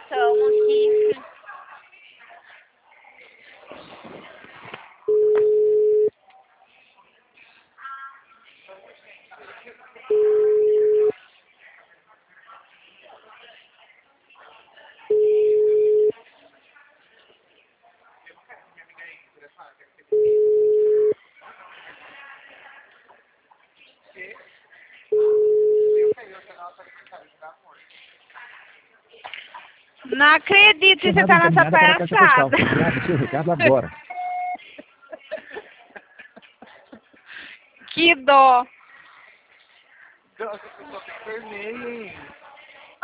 gravação aqui. Não acredito que você tá nessa palhaçada. Seu recado agora. Que dó. Nossa, eu só terminei, hein?